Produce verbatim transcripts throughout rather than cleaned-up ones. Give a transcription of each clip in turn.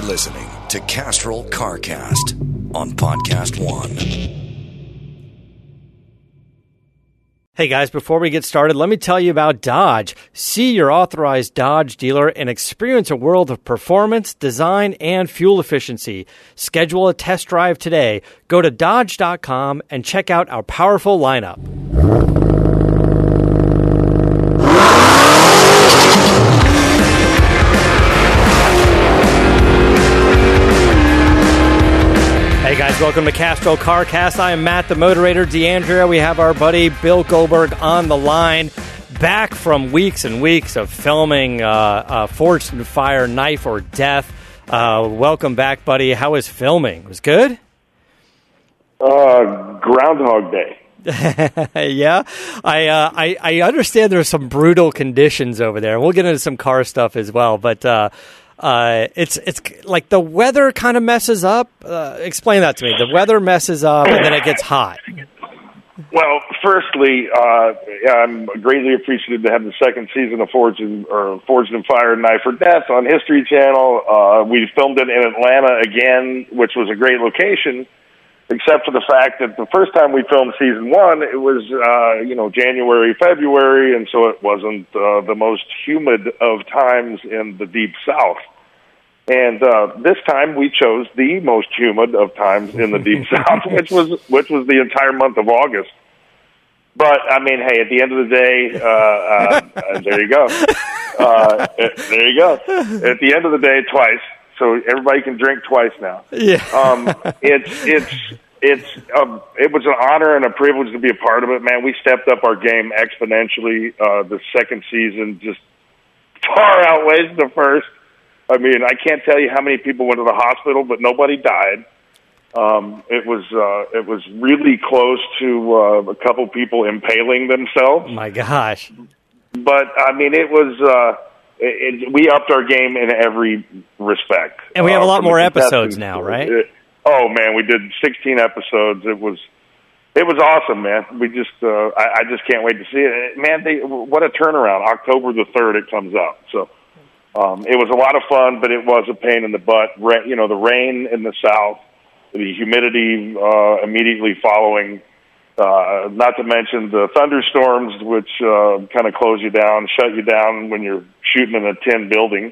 listening to Castrol CarCast on Podcast One. Hey guys, before we get started, let me tell you about Dodge. See your authorized Dodge dealer and experience a world of performance, design, and fuel efficiency. Schedule a test drive today. Go to Dodge dot com and check out our powerful lineup. Hey guys, welcome to Castrol CarCast. I am Matt, the moderator, D'Andrea. We have our buddy Bill Goldberg on the line, back from weeks and weeks of filming uh, uh, Forged in Fire, Knife or Death. Uh, welcome back, buddy. How was filming? It was good? Uh, Groundhog Day. yeah, I, uh, I I understand there's some brutal conditions over there. We'll get into some car stuff as well, but uh, uh, it's it's like the weather kind of messes up. Uh, explain that to me. The weather messes up, and then it gets hot. Well, firstly, uh, I'm greatly appreciative to have the second season of Forged in, or Forged in Fire, Knife or Death on History Channel. Uh, we filmed it in Atlanta again, which was a great location, except for the fact that the first time we filmed season one, it was, uh, you know, January, February, and so it wasn't uh, the most humid of times in the Deep South. And uh, this time we chose the most humid of times in the Deep South, which was which was the entire month of August. But, I mean, hey, at the end of the day, uh, uh, there you go. Uh, there you go. At the end of the day, twice. So everybody can drink twice now. Yeah. um, it's it's it's um, it was an honor and a privilege to be a part of it, man. We stepped up our game exponentially. Uh, the second season just far outweighs the first. I mean, I can't tell you how many people went to the hospital, but nobody died. Um, it was uh, it was really close to uh, a couple people impaling themselves. Oh my gosh! But I mean, it was. Uh, It, it, we upped our game in every respect. And we have a lot uh, more episodes now, right? It, oh, man, we did sixteen episodes. It was it was awesome, man. We just, uh, I, I just can't wait to see it. Man, they, what a turnaround. October the third it comes out. So um, it was a lot of fun, but it was a pain in the butt. Ra- you know, the rain in the south, the humidity uh, immediately following, Uh, not to mention the thunderstorms, which uh, kind of close you down, shut you down when you're shooting in a tin building.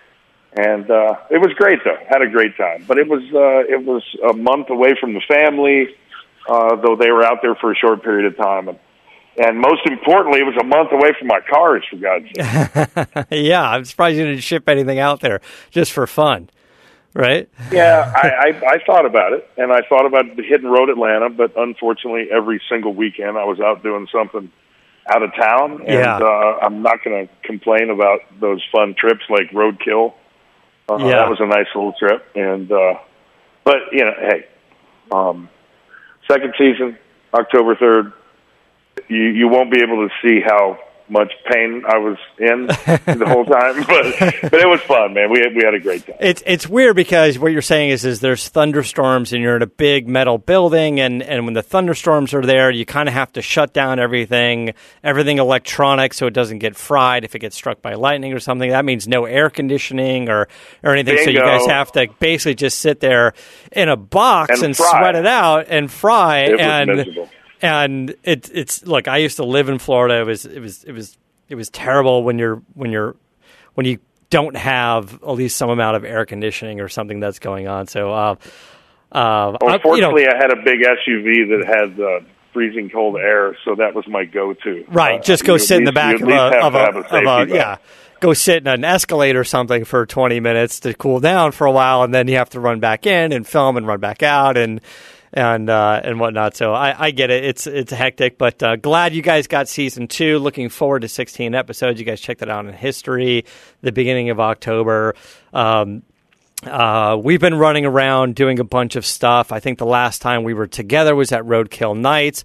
And uh, it was great, though. Had a great time. But it was uh, it was a month away from the family, uh, though they were out there for a short period of time. And, and most importantly, it was a month away from my cars, for God's sake. Yeah, I'm surprised you didn't ship anything out there just for fun. Right? Yeah, I, I, I thought about it, and I thought about hitting road Atlanta, but unfortunately every single weekend I was out doing something out of town, and yeah. uh, I'm not going to complain about those fun trips like Roadkill. Uh, yeah. That was a nice little trip, and uh, but, you know, hey, um, second season, October third, you, you won't be able to see how much pain I was in the whole time, but but it was fun, man. We had, we had a great time. It's it's weird because what you're saying is is there's thunderstorms and you're in a big metal building, and, and when the thunderstorms are there, you kind of have to shut down everything, everything electronic, so it doesn't get fried if it gets struck by lightning or something. That means no air conditioning or or anything. Bingo. So you guys have to basically just sit there in a box and, and sweat it out and fry. It was and miserable. And it, it's look. I used to live in Florida. It was it was it was it was terrible when you're when you're when you don't have at least some amount of air conditioning or something that's going on. So, uh, uh, well, fortunately, you know, I had a big S U V that had uh, freezing cold air, so that was my go-to. Right, uh, just go sit in the least, back of a, of a, a, of a yeah. Go sit in an Escalade or something for twenty minutes to cool down for a while, and then you have to run back in and film and run back out and. and uh, and whatnot. So I, I get it. It's it's hectic, but uh, glad you guys got season two. Looking forward to sixteen episodes. You guys checked that out in History, the beginning of October. Um, uh, we've been running around doing a bunch of stuff. I think the last time we were together was at Roadkill Nights.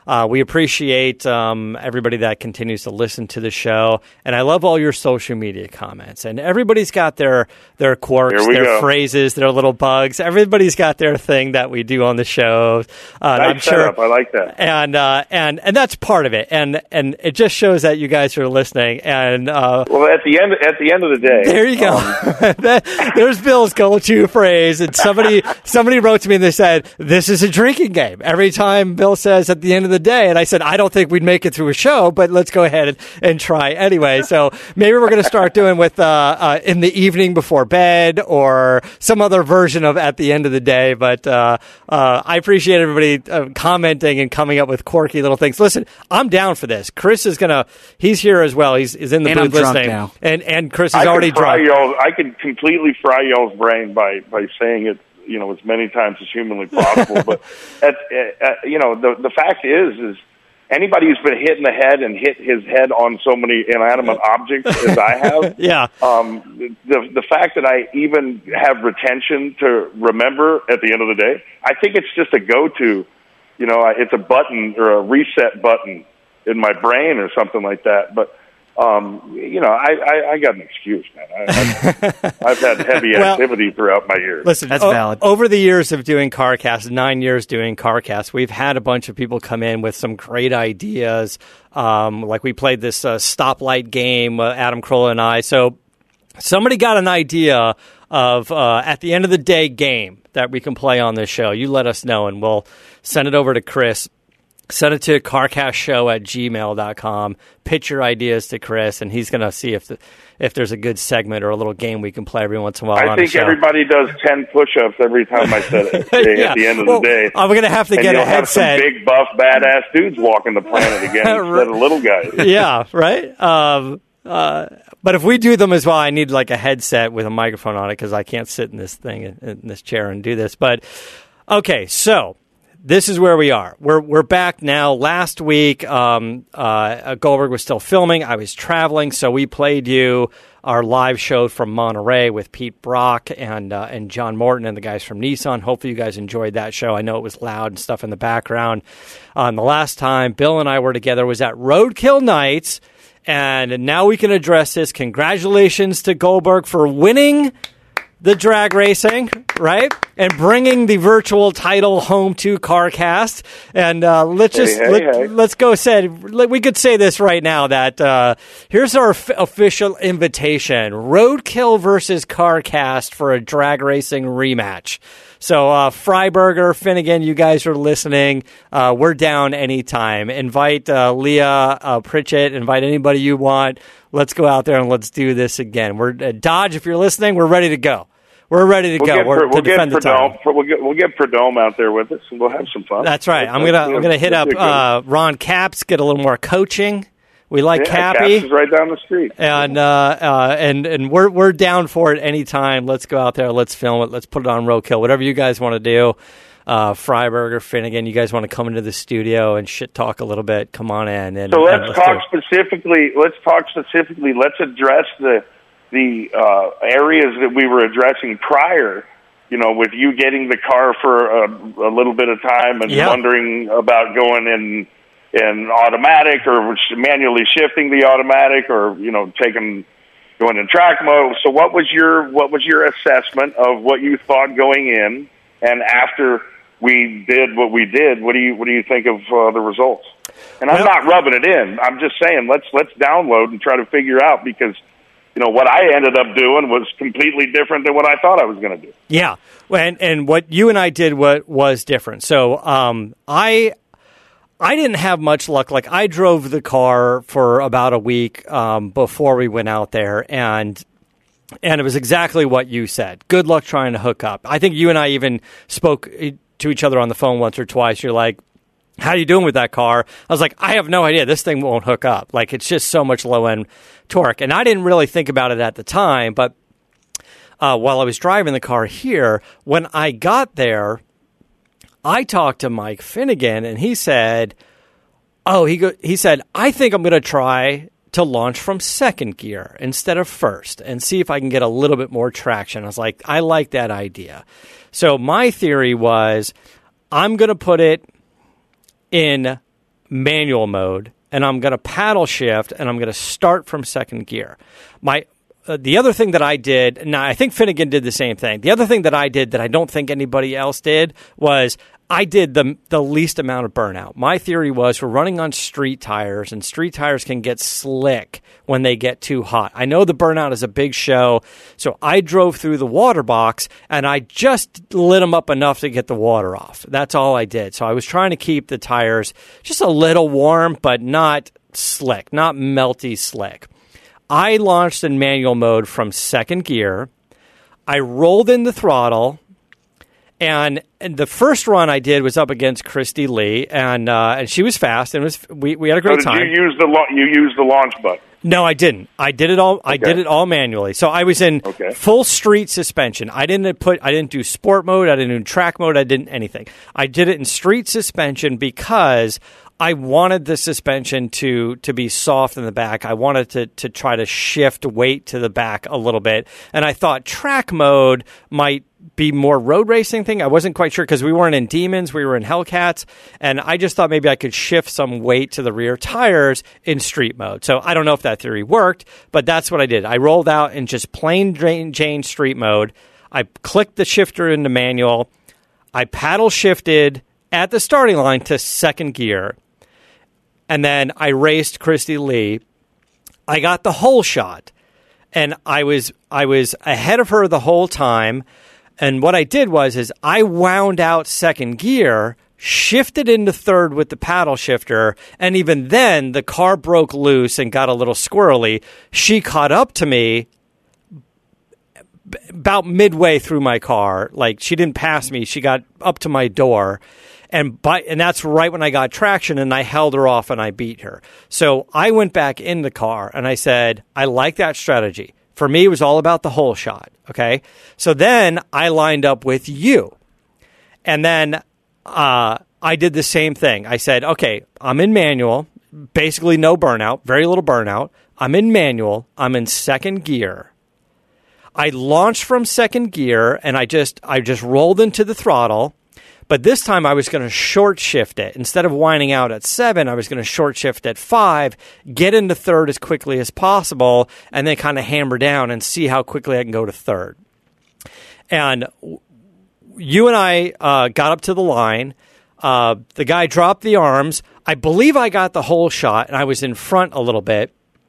uh, we appreciate um, everybody that continues to listen to the show, and I love all your social media comments. And everybody's got their their quirks, their go. phrases, their little bugs. Everybody's got their thing that we do on the show. Uh, nice I'm sure, setup. I like that. and uh, and and that's part of it. And and it just shows that you guys are listening. And uh, well, at the end at the end of the day, there you go. Um, There's Bill's go-to phrase, and somebody somebody wrote to me and they said, "This is a drinking game." Every time Bill says "at the end of the day," and I said, "I don't think we'd make it through a show, but let's go ahead and, and try anyway." So maybe we're going to start doing with uh, uh, in the evening before bed, or some other version of "at the end of the day." But uh, uh, I appreciate everybody uh, commenting and coming up with quirky little things. Listen, I'm down for this. Chris is gonna. He's here as well. He's, he's in the and booth I'm drunk listening, now. and and Chris is I already could fry drunk. y'all, I could completely fry y'all's brain by, by saying it, you know, as many times as humanly possible. But at, at, you know, the the fact is, is anybody who's been hit in the head and hit his head on so many inanimate objects as I have, Yeah. um, the the fact that I even have retention to remember at the end of the day, I think it's just a go-to. You know, it's a button or a reset button in my brain or something like that. But Um, you know, I, I, I got an excuse, man. I, I've, I've had heavy Well, activity throughout my years. Listen, That's o- valid. Over the years of doing CarCast, nine years doing CarCast, we've had a bunch of people come in with some great ideas. Um, like we played this uh, stoplight game, uh, Adam Carolla and I. So somebody got an idea of uh, at the end of the day game that we can play on this show. You let us know, and we'll send it over to Chris. Send it to carcastshow at gmail dot com. Pitch your ideas to Chris, and he's going to see if the, if there's a good segment or a little game we can play every once in a while I on think the show. everybody does ten push-ups every time I said it Yeah. at the end of Well, the day. I'm going to have to and get you'll a have some headset. big, buff, badass dudes walking the planet again instead of little guys. Yeah, right? Um, uh, but if we do them as well, I need like a headset with a microphone on it because I can't sit in this thing, in this chair and do this. But, okay, so this is where we are. We're we're back now. Last week, um, uh, Goldberg was still filming. I was traveling, so we played you our live show from Monterey with Pete Brock and uh, and John Morton and the guys from Nissan. Hopefully, you guys enjoyed that show. I know it was loud and stuff in the background. Um, the last time Bill and I were together was at Roadkill Nights, and now we can address this. Congratulations to Goldberg for winning the drag racing, right? And bringing the virtual title home to CarCast. And uh, let's just, hey, let, hey. let's go say, we could say this right now that uh, here's our f- official invitation. Roadkill versus CarCast for a drag racing rematch. So uh, Freiberger, Finnegan, you guys are listening. Uh, we're down anytime. Invite uh, Leah uh, Pritchett. Invite anybody you want. Let's go out there and let's do this again. We're uh, Dodge, if you're listening, we're ready to go. We're ready to We'll go. get, We're we'll to get defend the title. Perdome. We'll get, we'll get Perdome out there with us, and we'll have some fun. That's right. I'm That's- gonna I'm gonna hit up that's uh, Ron Capps, get a little more coaching. We like yeah, Cappy. Caps is right down the street. And uh, uh, and and we're we're down for it anytime. Let's go out there. Let's film it. Let's put it on Roadkill. Whatever you guys want to do. Uh, Freiberger, Finnegan, you guys want to come into the studio and shit talk a little bit? Come on in. And, So and let's do talk it. specifically. Let's talk specifically. Let's address the the uh, areas that we were addressing prior. You know, with you getting the car for a, a little bit of time and Yeah. wondering about going in in automatic or manually shifting the automatic, or you know, taking going in track mode. So, what was your what was your assessment of what you thought going in, and after we did what we did? What do you what do you think of uh, the results? And I'm Well- not rubbing it in. I'm just saying let's let's download and try to figure out, because you know what I ended up doing was completely different than what I thought I was going to do. Yeah, and and what you and I did what was different. So um, I I didn't have much luck. Like I drove the car for about a week um, before we went out there, and and it was exactly what you said. Good luck trying to hook up. I think you and I even spoke to each other on the phone once or twice. You're like, how you doing with that car? I was like, I have no idea. This thing won't hook up. Like, it's just so much low-end torque. And I didn't really think about it at the time, but uh, while I was driving the car here, when I got there, I talked to Mike Finnegan, and he said, oh, he go, he said, I think I'm going to try to launch from second gear instead of first and see if I can get a little bit more traction. I was like, I like that idea. So my theory was, I'm going to put it in manual mode, and I'm going to paddle shift, and I'm going to start from second gear. My uh, the other thing that I did, now I think Finnegan did the same thing. The other thing that I did that I don't think anybody else did was I did the the least amount of burnout. My theory was we're running on street tires, and street tires can get slick when they get too hot. I know the burnout is a big show, so I drove through the water box, and I just lit them up enough to get the water off. That's all I did. So I was trying to keep the tires just a little warm, but not slick, not melty slick. I launched in manual mode from second gear. I rolled in the throttle. And, and the first run I did was up against Christy Lee, and uh, and she was fast, and it was we, we had a great so did time. You use the la- you used the launch button? No, I didn't. I did it all. Okay. I did it all manually. So I was in okay. full street suspension. I didn't put. I didn't do sport mode. I didn't do track mode. I didn't anything. I did it in street suspension because I wanted the suspension to to be soft in the back. I wanted to to try to shift weight to the back a little bit, and I thought track mode might be more road racing thing. I wasn't quite sure because we weren't in Demons, we were in Hellcats, and I just thought maybe I could shift some weight to the rear tires in street mode. So I don't know if that theory worked, but that's what I did. I rolled out in just plain Jane street mode. I clicked the shifter into manual. I paddle shifted at the starting line to second gear, and then I raced Christy Lee. I got the whole shot, and I was I was ahead of her the whole time. And what I did was is I wound out second gear, shifted into third with the paddle shifter, and even then the car broke loose and got a little squirrely. She caught up to me b- about midway through my car. Like, she didn't pass me. She got up to my door. And by, and that's right when I got traction, and I held her off and I beat her. So I went back in the car and I said, I like that strategy. For me, it was all about the whole shot, okay? So then I lined up with you. And then uh, I did the same thing. I said, okay, I'm in manual, basically no burnout, very little burnout. I'm in manual. I'm in second gear. I launched from second gear, and I just I just rolled into the throttle. But this time I was going to short shift it. Instead of winding out at seven, I was going to short shift at five, get into third as quickly as possible, and then kind of hammer down and see how quickly I can go to third. And you and I uh, got up to the line. Uh, the guy dropped the arms. I believe I got the whole shot, and I was in front a little bit.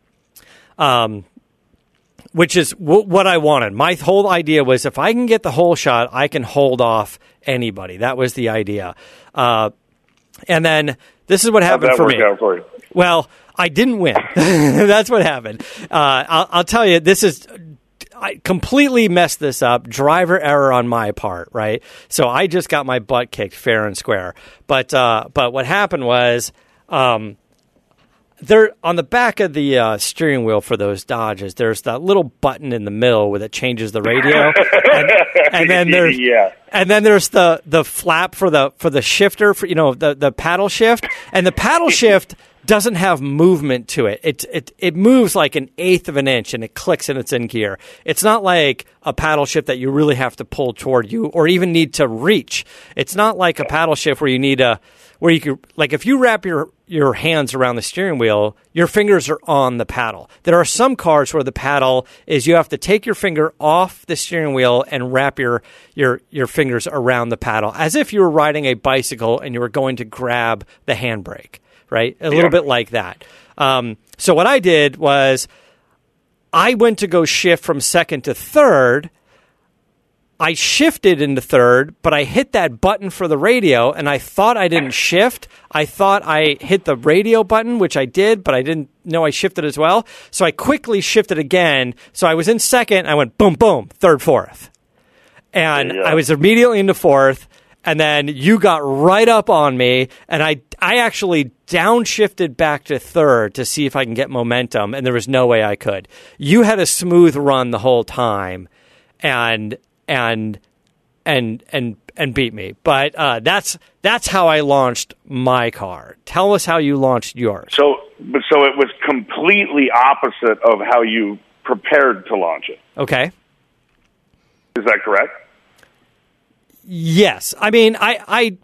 Um. Which is w- what I wanted. My whole idea was if I can get the whole shot, I can hold off anybody. That was the idea. Uh, and then this is what happened How'd that for work me. out for you? Well, I didn't win. That's what happened. Uh, I'll, I'll tell you, this is... I completely messed this up. Driver error on my part, right? So I just got my butt kicked fair and square. But uh, but what happened was... Um, There, on the back of the uh, steering wheel for those Dodges, there's that little button in the middle where it changes the radio, and, and then there's yeah. and then there's the, the flap for the for the shifter, for you know the, the paddle shift, and the paddle shift doesn't have movement to it. It it it moves like an eighth of an inch, and it clicks and it's in gear. It's not like a paddle shift that you really have to pull toward you or even need to reach. It's not like a paddle shift where you need a where you could, like, if you wrap your, your hands around the steering wheel, your fingers are on the paddle. There are some cars where the paddle is you have to take your finger off the steering wheel and wrap your, your, your fingers around the paddle, as if you were riding a bicycle and you were going to grab the handbrake, right? A little Yeah. bit like that. Um, so what I did was I went to go shift from second to third. I shifted into third, but I hit that button for the radio, and I thought I didn't shift. I thought I hit the radio button, which I did, but I didn't know I shifted as well. So I quickly shifted again. So I was in second. I went boom, boom, third, fourth. And yeah. I was immediately into fourth, and then you got right up on me, and I, I actually downshifted back to third to see if I can get momentum, and there was no way I could. You had a smooth run the whole time, and... and and and and beat me. But uh, that's that's how I launched my car. Tell us how you launched yours. So, but so it was completely opposite of how you prepared to launch it. Okay. Is that correct? Yes. I mean, I I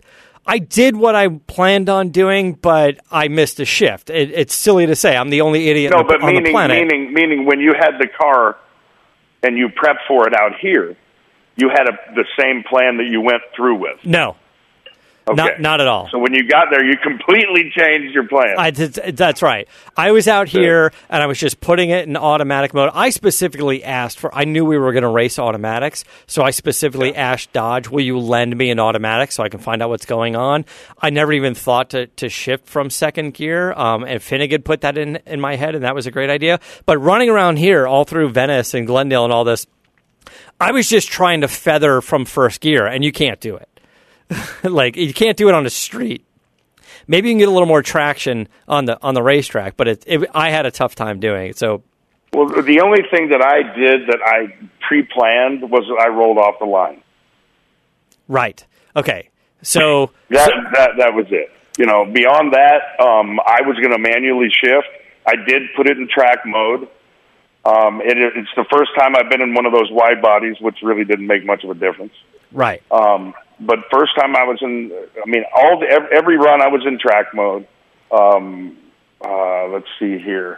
I did what I planned on doing, but I missed a shift. It, it's silly to say. I'm the only idiot no, on, the, but on meaning, the planet. Meaning, meaning when you had the car and you prepped for it out here, you had a, the same plan that you went through with. No. Okay. Not, not at all. So when you got there, you completely changed your plan. I did, that's right. I was out here, and I was just putting it in automatic mode. I specifically asked for, I knew we were going to race automatics, so I specifically yeah. asked Dodge, will you lend me an automatic so I can find out what's going on? I never even thought to, to shift from second gear, um, and Finnegan put that in, in my head, and that was a great idea. But running around here, all through Venice and Glendale and all this, I was just trying to feather from first gear, and you can't do it. Like, you can't do it on the street. Maybe you can get a little more traction on the on the racetrack, but it, it, I had a tough time doing it. So, well, the only thing that I did that I pre-planned was I rolled off the line. Right. Okay. So that so, that that was it. You know, beyond that, um, I was going to manually shift. I did put it in track mode. Um, it, it's the first time I've been in one of those wide bodies, which really didn't make much of a difference. Right. Um, but first time I was in, I mean, all the, every run I was in track mode. Um, uh, let's see here.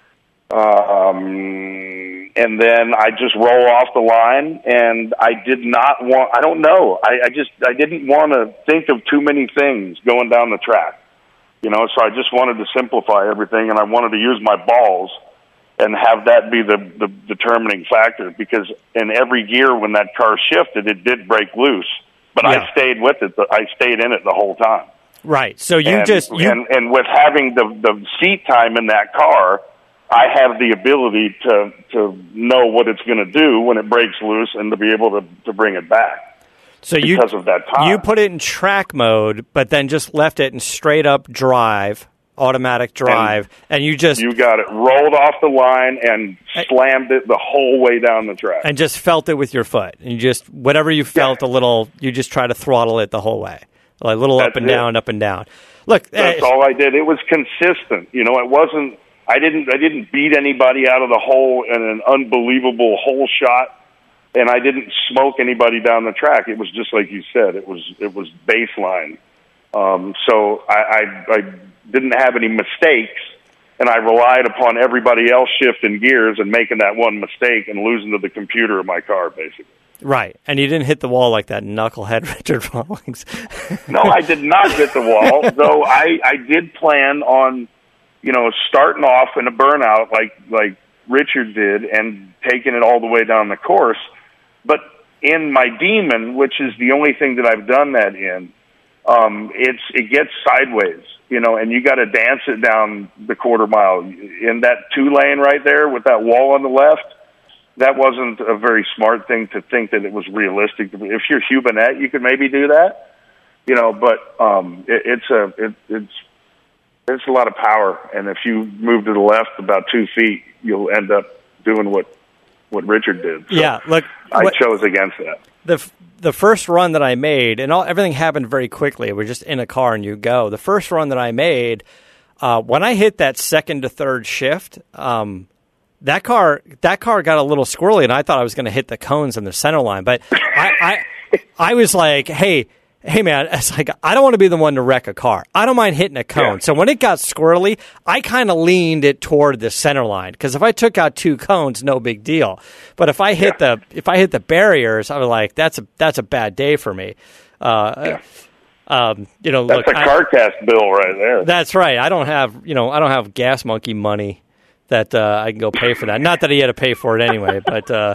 Um, and then I just roll off the line, and I did not want, I don't know, I, I just, I didn't want to think of too many things going down the track. You know, so I just wanted to simplify everything, and I wanted to use my balls and have that be the, the determining factor, because in every gear when that car shifted, it did break loose. But yeah. I stayed with it. I stayed in it the whole time. Right. So you and, just... You... And, and with having the, the seat time in that car, I have the ability to, to know what it's going to do when it breaks loose and to be able to, to bring it back. So because you, of that time. You put it in track mode, but then just left it in straight up drive, automatic drive, and, and you just... You got it. Rolled off the line and slammed it the whole way down the track. And just felt it with your foot. And you just, whatever you felt yeah. a little, you just try to throttle it the whole way. Like little That's up and it. down, up and down. Look, That's uh, all I did. It was consistent. You know, it wasn't... I didn't I didn't beat anybody out of the hole in an unbelievable hole shot, and I didn't smoke anybody down the track. It was just like you said. It was it was baseline. Um, so I, I, I didn't have any mistakes, and I relied upon everybody else shifting gears and making that one mistake and losing to the computer of my car, basically. Right, and you didn't hit the wall like that knucklehead Richard Rawlings. No, I did not hit the wall, though I, I did plan on, you know, starting off in a burnout like like Richard did and taking it all the way down the course. But in my Demon, which is the only thing that I've done that in, um, it's it gets sideways, you know, and you got to dance it down the quarter mile. In that two lane right there with that wall on the left, that wasn't a very smart thing to think that it was realistic. If you're Hubinette, you could maybe do that, you know, but um, it, it's a it, it's There's a lot of power, and if you move to the left about two feet, you'll end up doing what what Richard did. So yeah, look, I what, chose against that. The the first run that I made, and all everything happened very quickly. We're just in a car and you go. The first run that I made, uh, when I hit that second to third shift, um, that car that car got a little squirrely, and I thought I was going to hit the cones in the center line. But I, I I was like, hey. Hey, man, it's like, I don't want to be the one to wreck a car. I don't mind hitting a cone. Yeah. So when it got squirrely, I kind of leaned it toward the center line, because if I took out two cones, no big deal. But if I hit yeah. the if I hit the barriers, I was like, that's a that's a bad day for me. Uh, yeah. um, you know, that's look, a CarCast bill right there. That's right. I don't have you know I don't have Gas Monkey money that uh, I can go pay for that. Not that he had to pay for it anyway, but uh,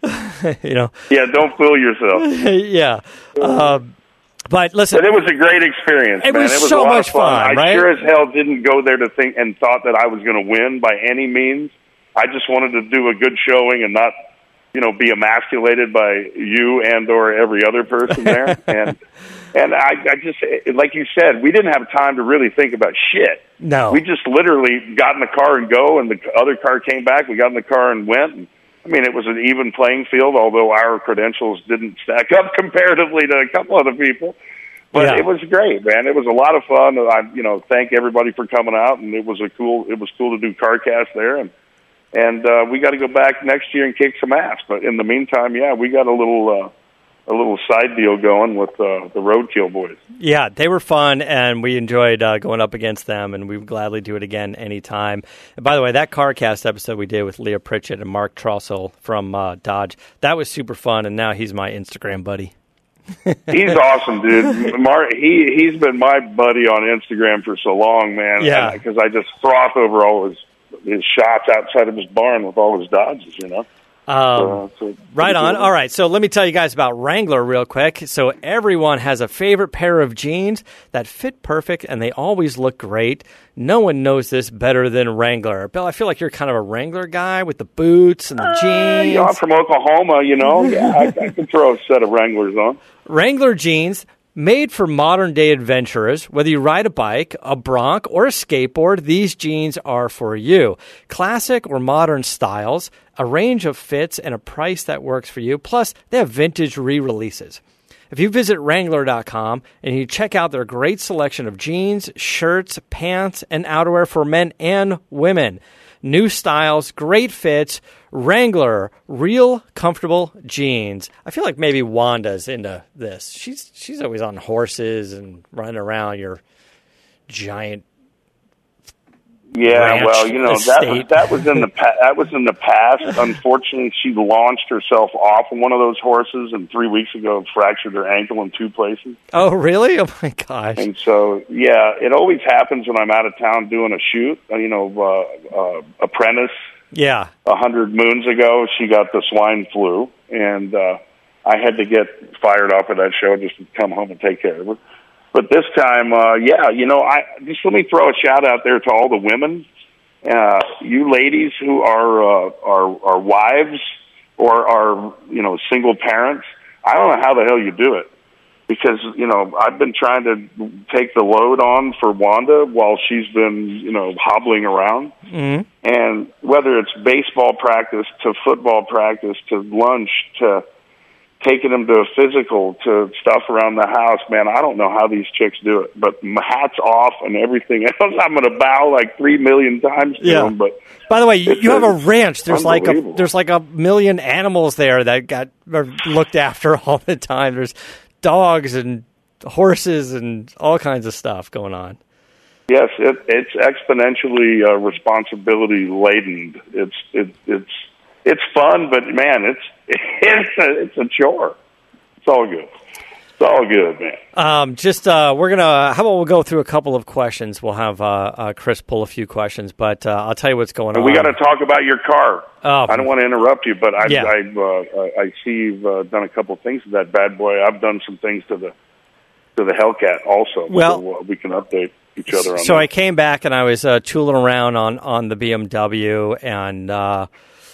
you know. Yeah, don't fool yourself. yeah. Um, But listen, but it was a great experience, it man. Was it was so a lot much of fun. fun, I right? sure as hell didn't go there to think and thought that I was going to win by any means. I just wanted to do a good showing and not, you know, be emasculated by you and or every other person there. and and I, I just, like you said, we didn't have time to really think about shit. No, we just literally got in the car and go, and the other car came back. We got in the car and went. And, I mean, it was an even playing field, although our credentials didn't stack up comparatively to a couple other people. But yeah. It was great, man. It was a lot of fun. I, you know, thank everybody for coming out, and it was a cool. It was cool to do CarCast there, and and uh, we got to go back next year and kick some ass. But in the meantime, yeah, we got a little, uh, a little side deal going with uh, the Roadkill boys. Yeah, they were fun, and we enjoyed uh, going up against them, and we would gladly do it again anytime. And by the way, that CarCast episode we did with Leah Pritchett and Mark Trussell from uh, Dodge, that was super fun, and now he's my Instagram buddy. He's awesome, dude. Mark, he, he's been my buddy on Instagram for so long, man. Yeah. Because I just froth over all his, his shots outside of his barn with all his Dodges, you know? Um, so, right on. All right, so let me tell you guys about Wrangler real quick. So everyone has a favorite pair of jeans that fit perfect, and they always look great. No one knows this better than Wrangler. Bill, I feel like you're kind of a Wrangler guy with the boots and the uh, jeans. Yeah, I'm from Oklahoma, you know. Yeah, I, I can throw a set of Wranglers on. Wrangler jeans, made for modern-day adventurers. Whether you ride a bike, a bronc, or a skateboard, these jeans are for you. Classic or modern styles, a range of fits, and a price that works for you. Plus, they have vintage re-releases. If you visit Wrangler dot com and you check out their great selection of jeans, shirts, pants, and outerwear for men and women. New styles, great fits, Wrangler, real comfortable jeans. I feel like maybe Wanda's into this. She's she's always on horses and running around your giant. Yeah, well, you know that was, that was in the pa- that was in the past. Unfortunately, she launched herself off of one of those horses, and three weeks ago fractured her ankle in two places. Oh, really? Oh my gosh! And so, yeah, it always happens when I'm out of town doing a shoot. You know, uh, uh, Apprentice. Yeah. A hundred moons ago, she got the swine flu, and uh, I had to get fired off of that show just to come home and take care of her. But this time, uh, yeah, you know, I just let me throw a shout out there to all the women, uh, you ladies who are, uh, are, are wives or are, you know, single parents. I don't know how the hell you do it because, you know, I've been trying to take the load on for Wanda while she's been, you know, hobbling around. Mm-hmm. And whether it's baseball practice to football practice to lunch to taking them to a physical, to stuff around the house, man, I don't know how these chicks do it. But my hat's off and everything else. I'm going to bow like three million times to yeah. them. But by the way, you have a ranch. There's like a there's like a million animals there that got are looked after all the time. There's dogs and horses and all kinds of stuff going on. Yes, it, it's exponentially uh, responsibility laden. It's it, it's it's fun, but man, it's it's a, it's a chore. It's all good. It's all good, man. Um, just uh, we're gonna. How about we'll go through a couple of questions. We'll have uh, uh, Chris pull a few questions, but uh, I'll tell you what's going and on. We got to talk about your car. Oh, I don't want to interrupt you, but I yeah. I, uh, I see you've uh, done a couple of things to that bad boy. I've done some things to the to the Hellcat also. Well, so, uh, we can update each other on so that. I came back and I was uh, tooling around on, on the B M W, and uh,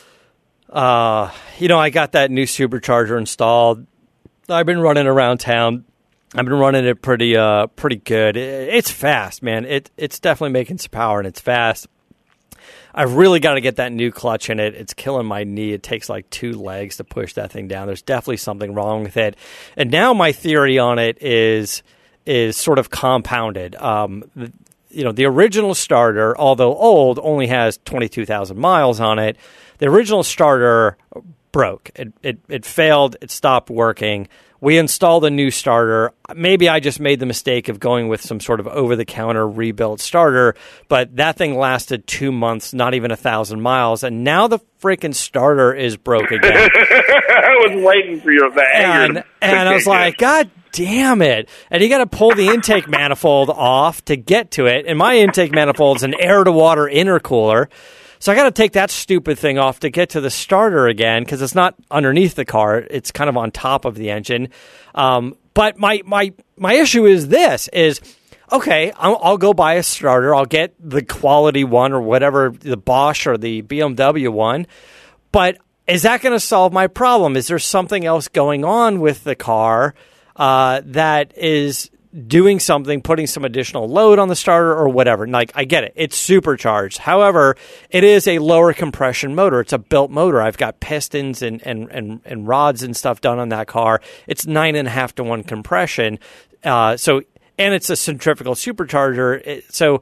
uh, you know, I got that new supercharger installed. I've been running around town. I've been running it pretty uh pretty good. It, it's fast, man. It it's definitely making some power, and it's fast. I've really got to get that new clutch in it. It's killing my knee. It takes like two legs to push that thing down. There's definitely something wrong with it. And now my theory on it is is sort of compounded. Um, the, you know, the original starter, although old, only has twenty-two thousand miles on it. The original starter broke. It, it it failed. It stopped working. We installed a new starter. Maybe I just made the mistake of going with some sort of over-the-counter rebuilt starter, but that thing lasted two months, not even a thousand miles, and now the freaking starter is broke again. I was waiting for your and, and I was like, God damn it. And you got to pull the intake manifold off to get to it, and my intake manifold is an air-to-water intercooler. So I got to take that stupid thing off to get to the starter again because it's not underneath the car; it's kind of on top of the engine. Um, but my my my issue is this: is okay, I'll, I'll go buy a starter. I'll get the quality one or whatever, the Bosch or the B M W one. But is that going to solve my problem? Is there something else going on with the car uh, that is doing something, putting some additional load on the starter or whatever? Like, I get it. It's supercharged. However, it is a lower compression motor. It's a built motor. I've got pistons and, and, and, and rods and stuff done on that car. It's nine and a half to one compression. Uh, so, and it's a centrifugal supercharger. It, so,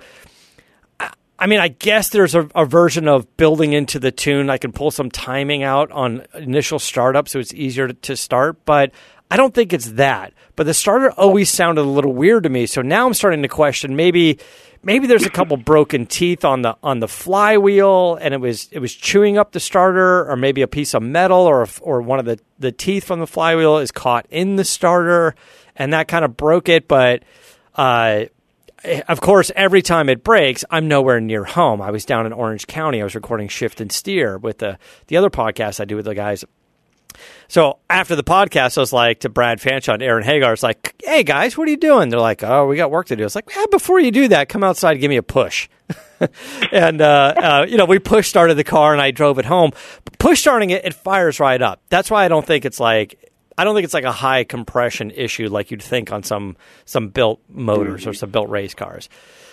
I mean, I guess there's a, a version of building into the tune. I can pull some timing out on initial startup so it's easier to, to start, but I don't think it's that. But the starter always sounded a little weird to me. So now I'm starting to question maybe maybe there's a couple broken teeth on the on the flywheel, and it was it was chewing up the starter, or maybe a piece of metal or or one of the, the teeth from the flywheel is caught in the starter, and that kind of broke it. But uh, of course, every time it breaks, I'm nowhere near home. I was down in Orange County. I was recording Shift and Steer with the the other podcast I do with the guys. So after the podcast, I was like to Brad Fanchon and Aaron Hagar, it's like, hey, guys, what are you doing? They're like, oh, we got work to do. It's like, yeah, before you do that, come outside and give me a push. and, uh, uh, you know, we push started the car and I drove it home. Push starting it, it fires right up. That's why I don't think it's like, I don't think it's like a high compression issue like you'd think on some, some built motors mm-hmm. or some built race cars.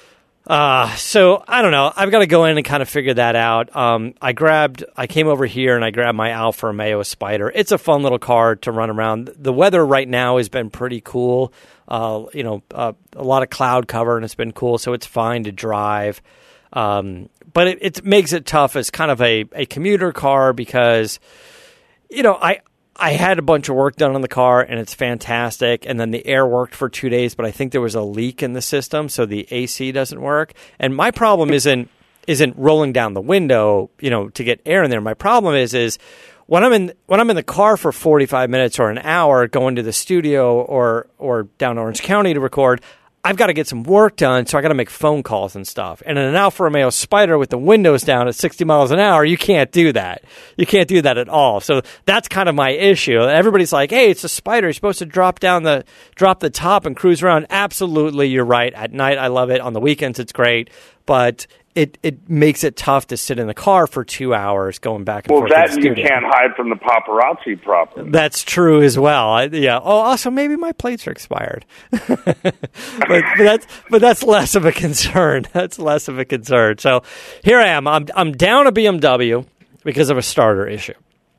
Uh, so I don't know. I've got to go in and kind of figure that out. Um, I grabbed, I came over here and I grabbed my Alfa Romeo Spider. It's a fun little car to run around. The weather right now has been pretty cool. Uh, you know, uh, a lot of cloud cover and it's been cool. So it's fine to drive. Um, but it, it makes it tough as kind of a, a commuter car because, you know, I, I had a bunch of work done on the car, and it's fantastic. And then the air worked for two days, but I think there was a leak in the system, so the A C doesn't work. And my problem isn't isn't rolling down the window, you know, to get air in there. My problem is is when I'm in when I'm in the car for forty-five minutes or an hour going to the studio or or down Orange County to record, I've got to get some work done, so I got to make phone calls and stuff. And in an Alfa Romeo Spider with the windows down at sixty miles an hour, you can't do that. You can't do that at all. So that's kind of my issue. Everybody's like, "Hey, it's a Spider. You're supposed to drop down the drop the top and cruise around." Absolutely, you're right. At night, I love it. On the weekends, it's great, but it it makes it tough to sit in the car for two hours going back and well, forth. Well, that to the you studio. can't hide from the paparazzi problem. That's true as well. I, yeah. Oh, also maybe my plates are expired. but, but that's but that's less of a concern. That's less of a concern. So here I am. I'm I'm down a B M W because of a starter issue,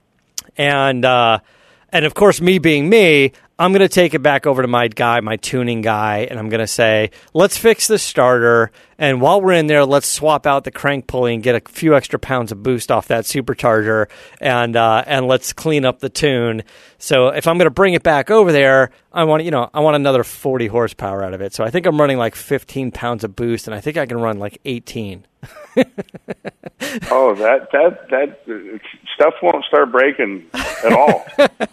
and uh, and of course, me being me, I'm going to take it back over to my guy, my tuning guy, and I'm going to say, let's fix the starter. And while we're in there, let's swap out the crank pulley and get a few extra pounds of boost off that supercharger, and uh, and let's clean up the tune. So if I'm going to bring it back over there, I want you know I want another forty horsepower out of it. So I think I'm running like fifteen pounds of boost, and I think I can run like eighteen. oh, that that that uh, stuff won't start breaking at all.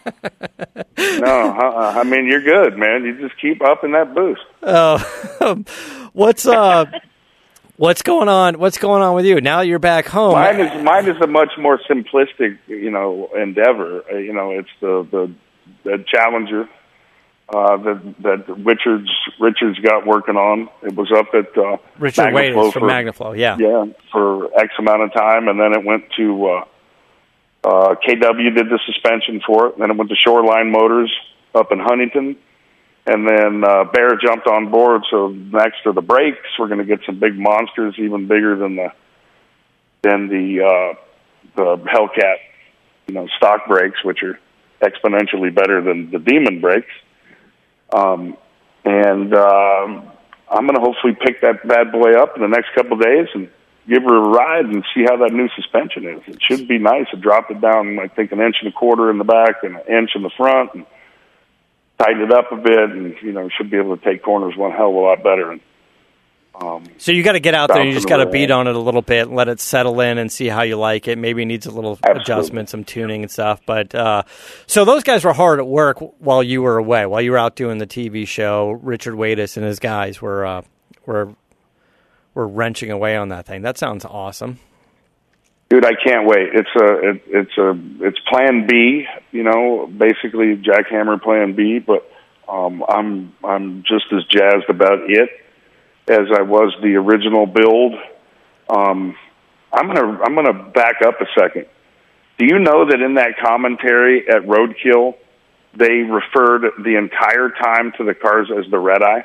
No, uh, I mean you're good, man. You just keep upping that boost. Oh, um, what's uh, what's going on? What's going on with you now? That you're back home. Mine is mine is a much more simplistic, you know, endeavor. Uh, you know, it's the the, the Challenger uh, that that Richards Richards got working on. It was up at uh, Richard Wade from for, Magnaflow, yeah, yeah, for X amount of time, and then it went to. Uh, Uh, K W did the suspension for it. Then it went to Shoreline Motors up in Huntington. And then uh, Bear jumped on board. So next to the brakes, we're going to get some big monsters, even bigger than the than the uh, the Hellcat, you know, stock brakes, which are exponentially better than the Demon brakes. Um, and um, I'm going to hopefully pick that bad boy up in the next couple of days and give her a ride and see how that new suspension is. It should be nice. I dropped it down, I think, an inch and a quarter in the back and an inch in the front, and tighten it up a bit, and you know, should be able to take corners one hell of a lot better. And, um, so you got to get out there. And you just got to beat on it a little bit, and let it settle in, and see how you like it. Maybe it needs a little Absolutely. adjustment, some tuning and stuff. But uh, so those guys were hard at work while you were away, while you were out doing the T V show. Richard Wadis and his guys were uh, were. We're wrenching away on that thing. That sounds awesome, dude. I can't wait. It's a it, it's a it's Plan B. You know, basically Jackhammer Plan B. But um, I'm I'm just as jazzed about it as I was the original build. Um, I'm gonna I'm gonna back up a second. Do you know that in that commentary at Roadkill, they referred the entire time to the cars as the Red Eye?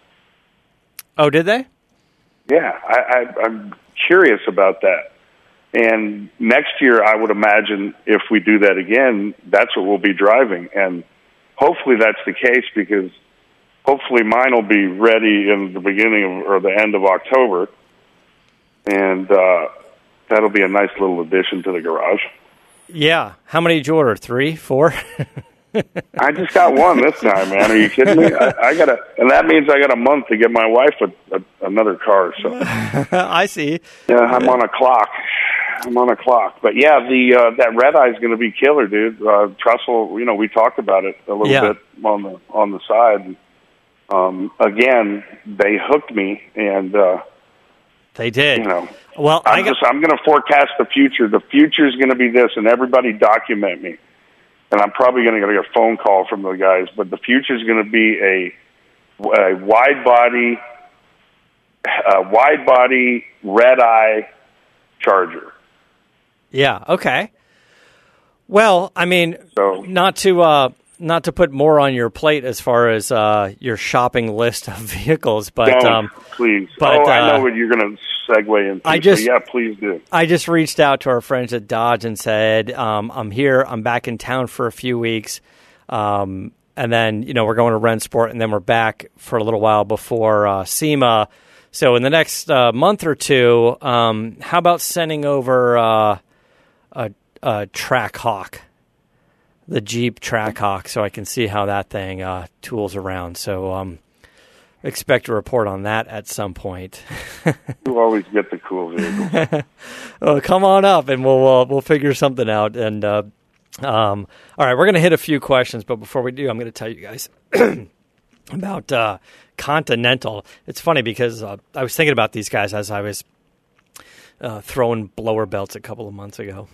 Oh, did they? Yeah, I, I, I'm curious about that. And next year, I would imagine if we do that again, that's what we'll be driving. And hopefully that's the case, because hopefully mine will be ready in the beginning of, or the end of October. And uh, that'll be a nice little addition to the garage. Yeah. How many did you order? Three? Four? I just got one this time, man. Are you kidding me? I, I got a, and that means I got a month to get my wife a, a, another car. So I see. Yeah, I'm on a clock. I'm on a clock. But yeah, the uh, that red eye is going to be killer, dude. Uh, Trussell, you know, we talked about it a little yeah. bit on the on the side. Um, again, they hooked me, and uh, they did. You know, well, I'm I got- just I'm going to forecast the future. The future is going to be this, and everybody document me. And I'm probably going to get a phone call from the guys, but the future is going to be a, a wide body, a wide body red eye Charger. Yeah. Okay. Well, I mean, so, not to uh, not to put more on your plate as far as uh, your shopping list of vehicles, but don't, um, please. But, oh, I uh, know what you're going to segue into. I just, so yeah, please do. I just reached out to our friends at Dodge and said, um, I'm here. I'm back in town for a few weeks. Um, and then, you know, we're going to Rennsport, and then we're back for a little while before uh, SEMA. So in the next uh, month or two, um, how about sending over uh, a, a Trackhawk, the Jeep Trackhawk, so I can see how that thing uh, tools around. So um, expect a report on that at some point. You always get the cool vehicles. Well, come on up, and we'll uh, we'll figure something out. And uh, um, all right, we're going to hit a few questions, but before we do, I'm going to tell you guys about uh, Continental. It's funny because uh, I was thinking about these guys as I was uh, throwing blower belts a couple of months ago.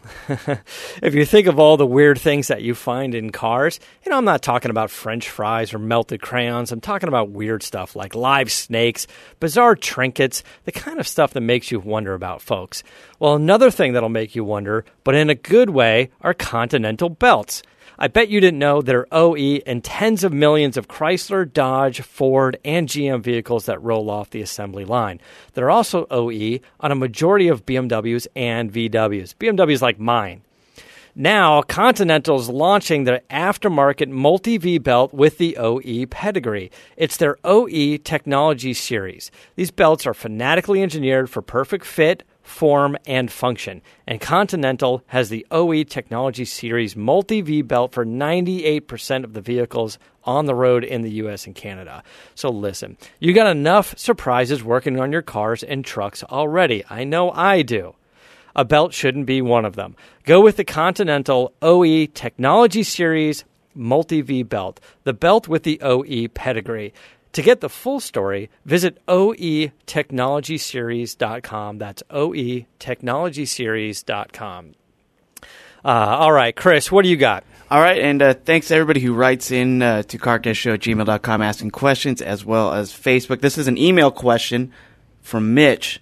If you think of all the weird things that you find in cars, you know, I'm not talking about French fries or melted crayons. I'm talking about weird stuff like live snakes, bizarre trinkets, the kind of stuff that makes you wonder about, folks. Well, another thing that'll make you wonder, but in a good way, are Continental belts. I bet you didn't know there are O E in tens of millions of Chrysler, Dodge, Ford, and G M vehicles that roll off the assembly line. There are also O E on a majority of B M Ws and V Ws. B M Ws like mine. Now, Continental is launching their aftermarket multi-V belt with the O E pedigree. It's their O E Technology Series. These belts are fanatically engineered for perfect fit, form, and function. And Continental has the O E Technology Series multi-V belt for ninety-eight percent of the vehicles on the road in the U S and Canada. So listen, you got enough surprises working on your cars and trucks already. I know I do. A belt shouldn't be one of them. Go with the Continental O E Technology Series multi-V belt, the belt with the O E pedigree. To get the full story, visit O E technology series dot com. That's O E technology series dot com. Uh, all right, Chris, what do you got? All right, and uh, thanks to everybody who writes in uh, to carcastshow at gmail dot com asking questions, as well as Facebook. This is an email question from Mitch.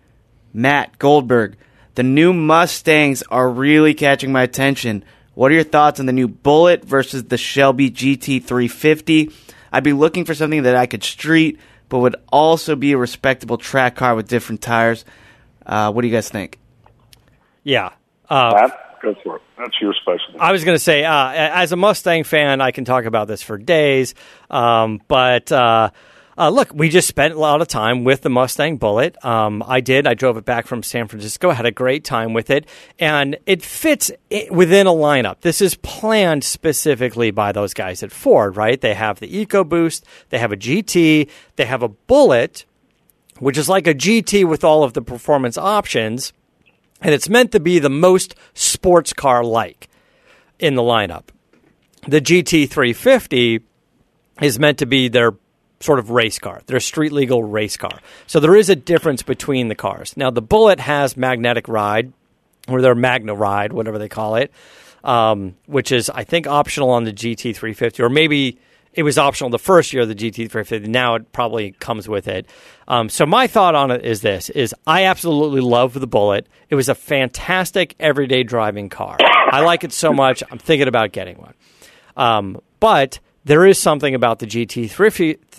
Matt Goldberg. The new Mustangs are really catching my attention. What are your thoughts on the new Bullitt versus the Shelby G T three fifty? I'd be looking for something that I could street, but would also be a respectable track car with different tires. Uh, what do you guys think? Yeah. Uh, Matt, go for it. That's your specialty. I was going to say, uh, as a Mustang fan, I can talk about this for days. Um, but uh, uh, look, we just spent a lot of time with the Mustang Bullitt. Um, I did. I drove it back from San Francisco. Had a great time with it. And it fits within a lineup. This is planned specifically by those guys at Ford, right? They have the EcoBoost. They have a G T. They have a Bullitt, which is like a G T with all of the performance options. And it's meant to be the most sports car-like in the lineup. The G T three fifty is meant to be their sort of race car, their street-legal race car. So there is a difference between the cars. Now, the Bullitt has magnetic ride, or their Magna Ride, whatever they call it, um, which is, I think, optional on the G T three fifty, or maybe it was optional the first year of the G T three fifty. Now it probably comes with it. Um, so my thought on it is this, is I absolutely love the Bullitt. It was a fantastic everyday driving car. I like it so much, I'm thinking about getting one. Um, but there is something about the G T three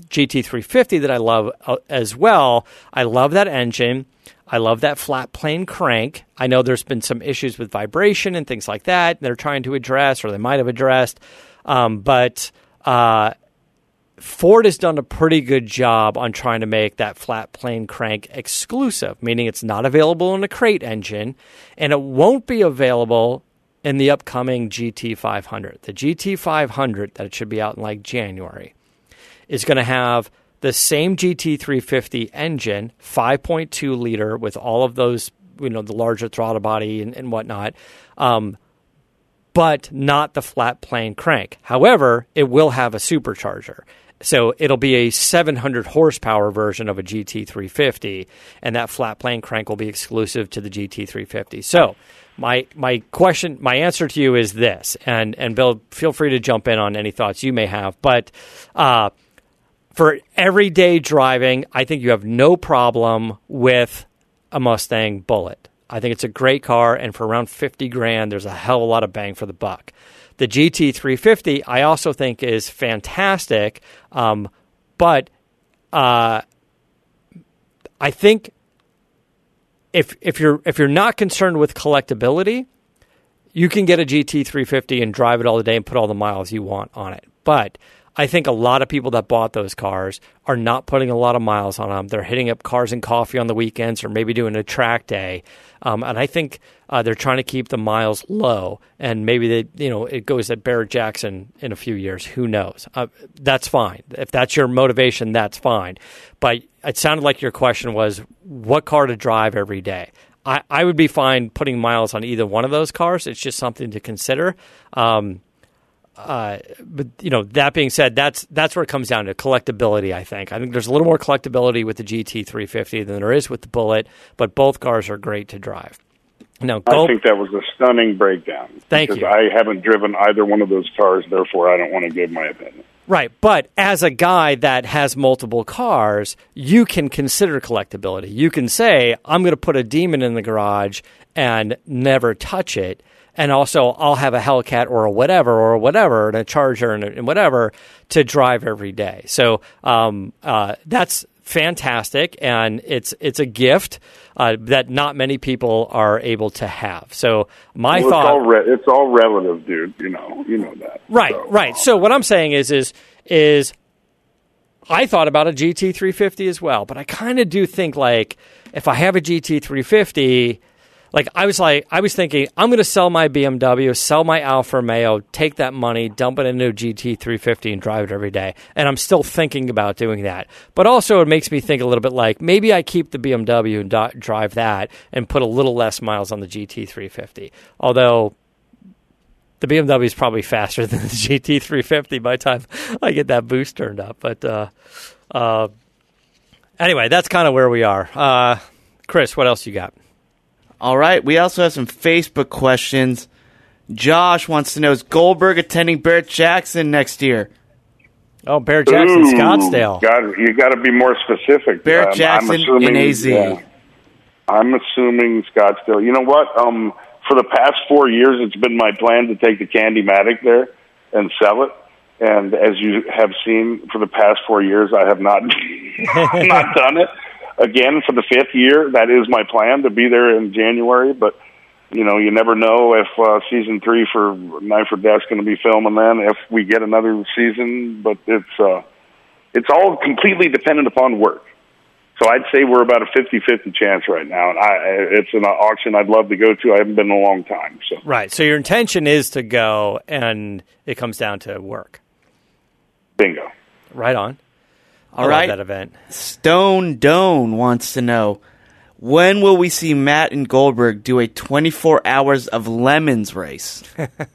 fifty that I love uh, as well. I love that engine. I love that flat plane crank. I know there's been some issues with vibration and things like that they're trying to address, or they might have addressed. Um, but uh, Ford has done a pretty good job on trying to make that flat plane crank exclusive, meaning it's not available in a crate engine, and it won't be available in the upcoming G T five hundred. The G T five hundred, that it should be out in like January, is going to have the same G T three fifty engine, five point two liter with all of those, you know, the larger throttle body and, and whatnot, um, but not the flat plane crank. However, it will have a supercharger. So it'll be a seven hundred horsepower version of a G T three fifty, and that flat plane crank will be exclusive to the G T three fifty. So my my question, my answer to you is this, and, and Bill, feel free to jump in on any thoughts you may have, but uh, for everyday driving, I think you have no problem with a Mustang Bullitt. I think it's a great car, and for around fifty grand, there's a hell of a lot of bang for the buck. The G T three fifty, I also think, is fantastic, um, but uh, I think if if you're if you're not concerned with collectability, you can get a G T three fifty and drive it all the day and put all the miles you want on it. But I think a lot of people that bought those cars are not putting a lot of miles on them. They're hitting up Cars and Coffee on the weekends or maybe doing a track day. Um, and I think uh, they're trying to keep the miles low. And maybe they, you know, it goes at Barrett-Jackson in a few years. Who knows? Uh, that's fine. If that's your motivation, that's fine. But it sounded like your question was what car to drive every day. I, I would be fine putting miles on either one of those cars. It's just something to consider. Um, Uh, but you know, that being said, that's that's where it comes down to collectability. I think I think there's a little more collectability with the G T three fifty than there is with the Bullitt, but both cars are great to drive. Now, Gold- I think that was a stunning breakdown. Thank because you. I haven't driven either one of those cars, therefore I don't want to give my opinion. Right, but as a guy that has multiple cars, you can consider collectability. You can say, I'm going to put a Demon in the garage and never touch it. And also, I'll have a Hellcat or a whatever or a whatever and a Charger and, a, and whatever to drive every day. So um, uh, that's fantastic, and it's it's a gift uh, that not many people are able to have. So my well, thought, it's all, re- it's all relative, dude. You know, you know that. Right, so, right. Um, so what I'm saying is, is is I thought about a G T three fifty as well, but I kind of do think like if I have a G T three fifty. Like I was like I was thinking I'm going to sell my B M W, sell my Alfa Romeo, take that money, dump it into a G T three fifty and drive it every day. And I'm still thinking about doing that. But also it makes me think a little bit like maybe I keep the B M W and do- drive that and put a little less miles on the G T three fifty. Although the B M W is probably faster than the G T three fifty by the time I get that boost turned up. But uh, uh, anyway, that's kind of where we are. Uh, Chris, what else you got? All right. We also have some Facebook questions. Josh wants to know, is Goldberg attending Barrett-Jackson next year? Oh, Barrett-Jackson, Ooh, Scottsdale. God, you got to be more specific. Barrett-Jackson um, in A Z. Yeah, I'm assuming Scottsdale. You know what? Um, for the past four years, it's been my plan to take the Candy-Matic there and sell it. And as you have seen, for the past four years, I have not not done it. Again, for the fifth year, that is my plan to be there in January. But you know, you never know if uh, season three for Knife or Death's going to be filming then. If we get another season, but it's uh, it's all completely dependent upon work. So I'd say we're about a fifty-fifty chance right now, and I, it's an auction I'd love to go to. I haven't been in a long time. So right. So your intention is to go, and it comes down to work. Bingo. Right on. All I right. love that event. Stone Doan wants to know, when will we see Matt and Goldberg do a twenty-four hours of lemons race?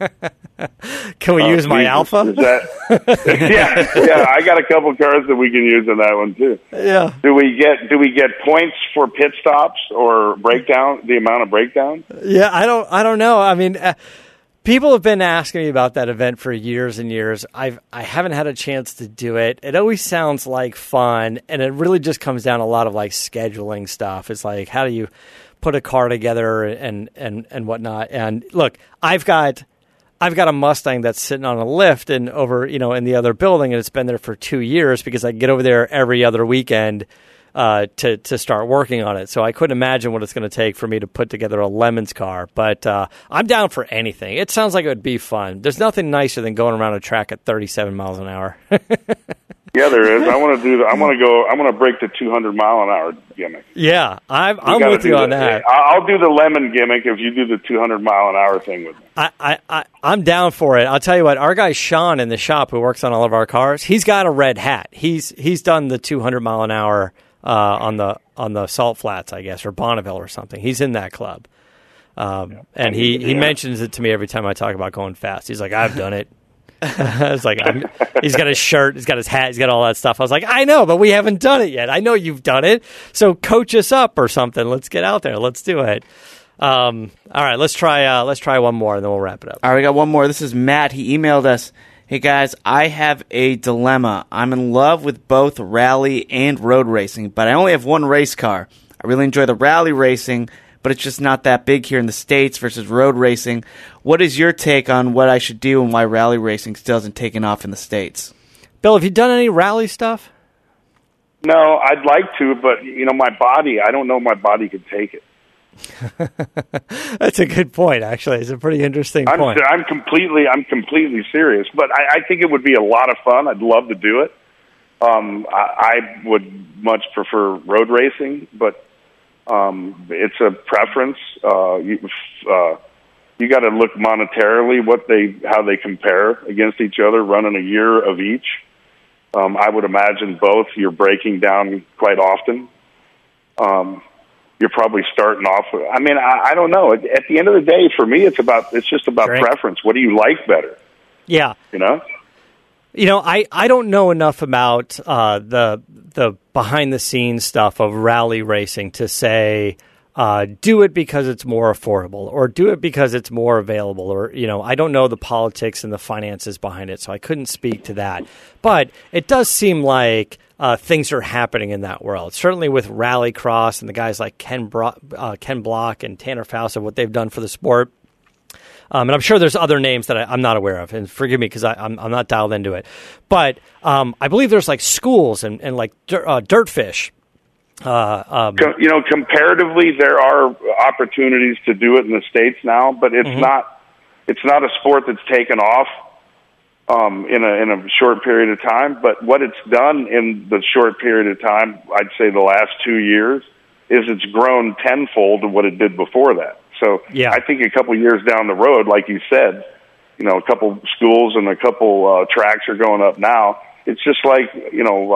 Can we Uh, use my Jesus, Alpha? Is that, yeah, yeah. I got a couple cars that we can use in that one too. Yeah. Do we get do we get points for pit stops or breakdown? The amount of breakdown? Yeah, I don't. I don't know. I mean, uh, people have been asking me about that event for years and years. I've I haven't had a chance to do it. It always sounds like fun, and it really just comes down to a lot of like scheduling stuff. It's like, how do you put a car together and and and whatnot? And look, I've got. I've got a Mustang that's sitting on a lift and over, you know, in the other building, and it's been there for two years because I get over there every other weekend uh, to to start working on it. So I couldn't imagine what it's going to take for me to put together a Lemons car. But uh, I'm down for anything. It sounds like it would be fun. There's nothing nicer than going around a track at thirty-seven miles an hour. Yeah, there is. I want to do. The, I want to go. I want to break the two hundred mile an hour gimmick. Yeah, I'm, I'm with you on that. I'll do the lemon gimmick if you do the two hundred mile an hour thing with me. I, I, I, I'm down for it. I'll tell you what. Our guy Sean in the shop, who works on all of our cars, he's got a red hat. He's he's done the two hundred mile an hour uh, on the on the Salt Flats, I guess, or Bonneville or something. He's in that club, um, yeah. and he, he yeah. mentions it to me every time I talk about going fast. He's like, I've done it. I was like, I'm, he's got his shirt, he's got his hat, he's got all that stuff. I was like, I know, but we haven't done it yet. I know you've done it, so coach us up or something. Let's get out there. Let's do it. Um, all right, let's try. Uh, let's try one more, and then we'll wrap it up. All right, we got one more. This is Matt. He emailed us. Hey guys, I have a dilemma. I'm in love with both rally and road racing, but I only have one race car. I really enjoy the rally racing, but it's just not that big here in the States versus road racing. What is your take on what I should do and why rally racing still hasn't taken off in the States? Bill, have you done any rally stuff? No, I'd like to, but, you know, my body, I don't know if my body could take it. That's a good point, actually. It's a pretty interesting I'm, point. I'm completely I'm completely serious, but I, I think it would be a lot of fun. I'd love to do it. Um, I, I would much prefer road racing, but Um, it's a preference. Uh, you, uh, you got to look monetarily what they, how they compare against each other, running a year of each. Um, I would imagine both. You're breaking down quite often. Um, you're probably starting off. I mean, I, I don't know. At, at the end of the day, for me, it's about. It's just about Great. preference. What do you like better? Yeah. You know. You know, I, I don't know enough about uh, the the behind the scenes stuff of rally racing to say uh, do it because it's more affordable or do it because it's more available, or you know, I don't know the politics and the finances behind it, so I couldn't speak to that. But it does seem like uh, things are happening in that world. Certainly with Rallycross and the guys like Ken Bro- uh, Ken Block and Tanner Fausa, what they've done for the sport. Um, and I'm sure there's other names that I, I'm not aware of, and forgive me because I'm, I'm not dialed into it. But um, I believe there's like schools and, and like dirt, uh, Dirtfish. Uh, um, you know, comparatively, there are opportunities to do it in the States now, but it's mm-hmm. not it's not a sport that's taken off um, in a in a short period of time. But what it's done in the short period of time, I'd say the last two years, is it's grown tenfold to what it did before that. So yeah. I think a couple years down the road, like you said, you know, a couple schools and a couple uh, tracks are going up now. It's just like, you know,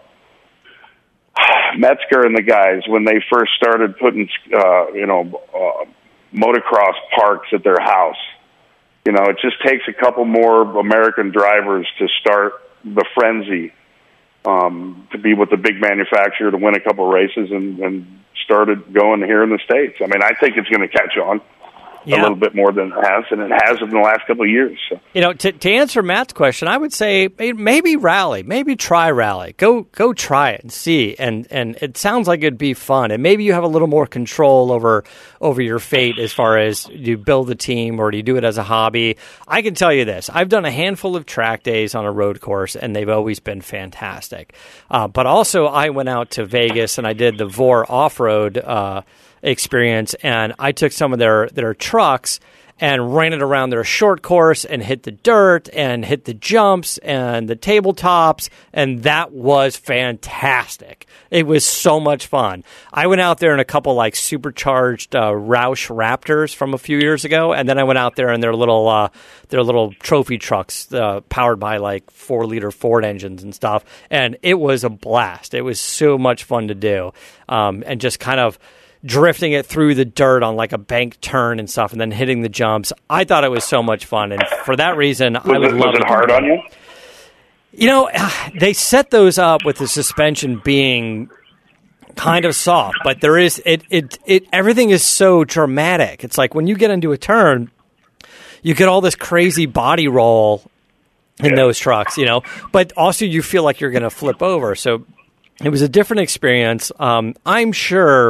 uh, Metzger and the guys, when they first started putting, uh, you know, uh, motocross parks at their house. You know, it just takes a couple more American drivers to start the frenzy, um, to be with the big manufacturer to win a couple races and, and started going here in the States. I mean, I think it's going to catch on yeah. a little bit more than it has, and it has in the last couple of years. So. You know, to, to answer Matt's question, I would say maybe rally, maybe try rally. Go go try it and see. And and it sounds like it'd be fun. And maybe you have a little more control over over your fate as far as you build a team or do you do it as a hobby. I can tell you this. I've done a handful of track days on a road course, and they've always been fantastic. Uh, but also I went out to Vegas, and I did the V O R off-road uh experience, and I took some of their, their trucks and ran it around their short course and hit the dirt and hit the jumps and the tabletops, and that was fantastic. It was so much fun. I went out there in a couple like supercharged uh, Roush Raptors from a few years ago, and then I went out there in their little uh, their little trophy trucks uh, powered by like four liter Ford engines and stuff, and it was a blast. It was so much fun to do, um, and just kind of drifting it through the dirt on like a bank turn and stuff, and then hitting the jumps. I thought it was so much fun, and for that reason, was I would it, love. Was it hard on you? You know, they set those up with the suspension being kind of soft, but there is it it it everything is so dramatic. It's like when you get into a turn, you get all this crazy body roll in yeah. those trucks, you know, but also you feel like you're going to flip over. So it was a different experience. Um, I'm sure.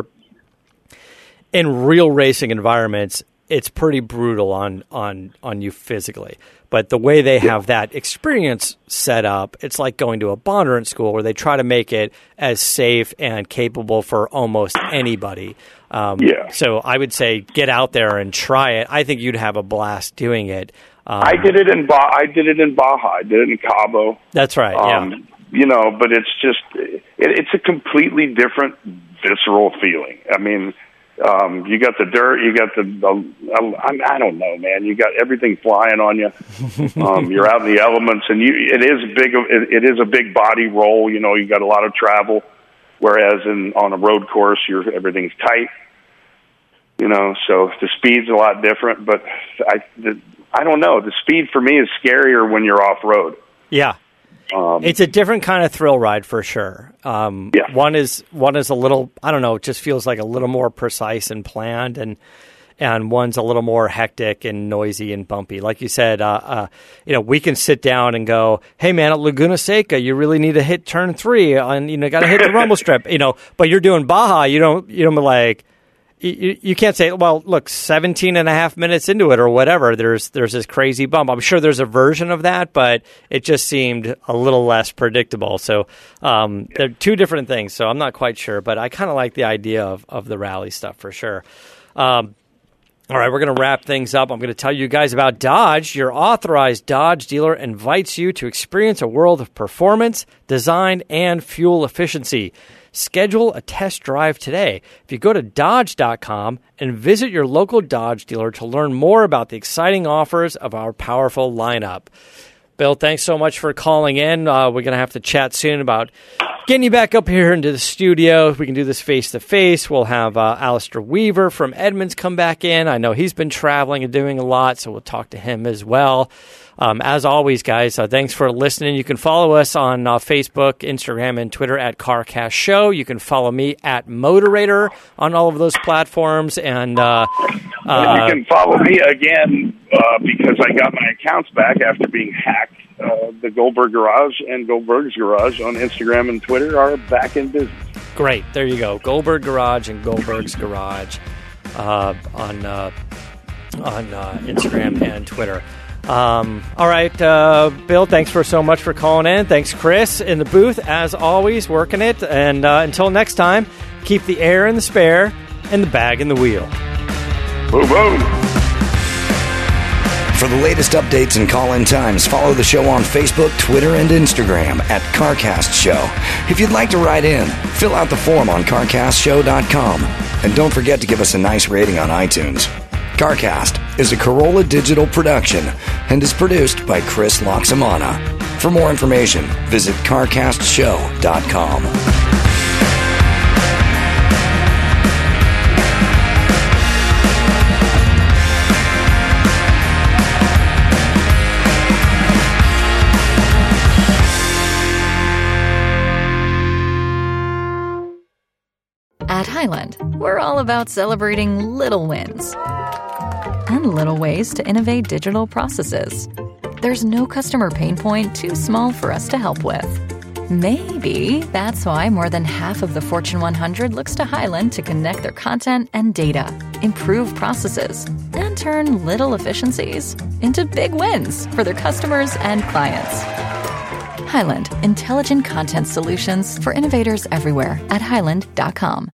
In real racing environments, it's pretty brutal on, on, on you physically. But the way they have that experience set up, it's like going to a Bondurant school where they try to make it as safe and capable for almost anybody. Um, yeah. So I would say get out there and try it. I think you'd have a blast doing it. Um, I did it in ba- I did it in Baja. I did it in Cabo. That's right. Um, yeah. you know, but it's just, it, it's a completely different visceral feeling. I mean, um, you got the dirt, you got the, the I, I don't know, man, you got everything flying on you. Um, you're out in the elements, and you, it is big, it, it is a big body roll, you know, you got a lot of travel, whereas in, on a road course, you're, everything's tight, you know, so the speed's a lot different, but I, the, I don't know, the speed for me is scarier when you're off-road. Yeah. Um, it's a different kind of thrill ride for sure. Um, yeah. One is one is a little, I don't know, it just feels like a little more precise and planned, and and one's a little more hectic and noisy and bumpy. Like you said, uh, uh, you know, we can sit down and go, hey man, at Laguna Seca, you really need to hit turn three, and you know, got to hit the rumble strip, you know. But you're doing Baja, you don't, you don't like. You, you can't say, well, look, seventeen and a half minutes into it or whatever, there's there's this crazy bump. I'm sure there's a version of that, but it just seemed a little less predictable. So um, they're two different things, so I'm not quite sure. But I kind of like the idea of, of the rally stuff for sure. Um, all right, we're going to wrap things up. I'm going to tell you guys about Dodge. Your authorized Dodge dealer invites you to experience a world of performance, design, and fuel efficiency. Schedule a test drive today. If you go to Dodge dot com and visit your local Dodge dealer to learn more about the exciting offers of our powerful lineup. Bill, thanks so much for calling in. Uh, we're going to have to chat soon about getting you back up here into the studio. We can do this face-to-face. We'll have uh, Alistair Weaver from Edmunds come back in. I know he's been traveling and doing a lot, so we'll talk to him as well. Um, as always, guys, uh, thanks for listening. You can follow us on uh, Facebook, Instagram, and Twitter at CarCast Show. You can follow me at Moderator on all of those platforms. And uh, uh, you can follow me again uh, because I got my accounts back after being hacked. Uh, the Goldberg Garage and Goldberg's Garage on Instagram and Twitter are back in business. Great. There you go. Goldberg Garage and Goldberg's Garage uh, on, uh, on uh, Instagram and Twitter. Um, all right, uh, Bill, thanks for so much for calling in. Thanks, Chris, in the booth, as always, working it. And uh, until next time, keep the air in the spare and the bag in the wheel. Boom, boom. For the latest updates and call-in times, follow the show on Facebook, Twitter, and Instagram at CarCast Show. If you'd like to write in, fill out the form on car cast show dot com. And don't forget to give us a nice rating on iTunes. CarCast is a Corolla digital production and is produced by Chris Loxamana. For more information, visit car cast show dot com. At Highland, we're all about celebrating little wins and little ways to innovate digital processes. There's no customer pain point too small for us to help with. Maybe that's why more than half of the Fortune one hundred looks to Highland to connect their content and data, improve processes, and turn little efficiencies into big wins for their customers and clients. Highland, intelligent content solutions for innovators everywhere at highland dot com.